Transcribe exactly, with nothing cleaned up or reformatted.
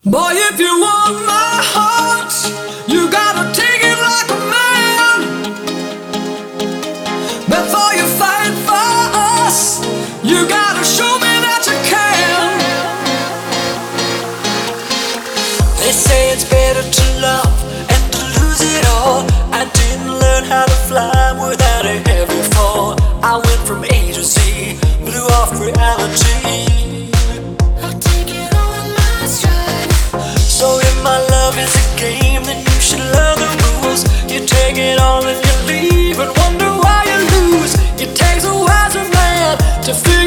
Boy, if you want my heart, you gotta take it like a man. Before you fight for us, you gotta show me that you can. They say it's better to love and to lose it all. I didn't learn how to fly without a heavy fall. I went from A to Z, blew off reality. So if my love is a game, then you should learn the rules. You take it all and you leave and wonder why you lose. It takes a wiser man to figure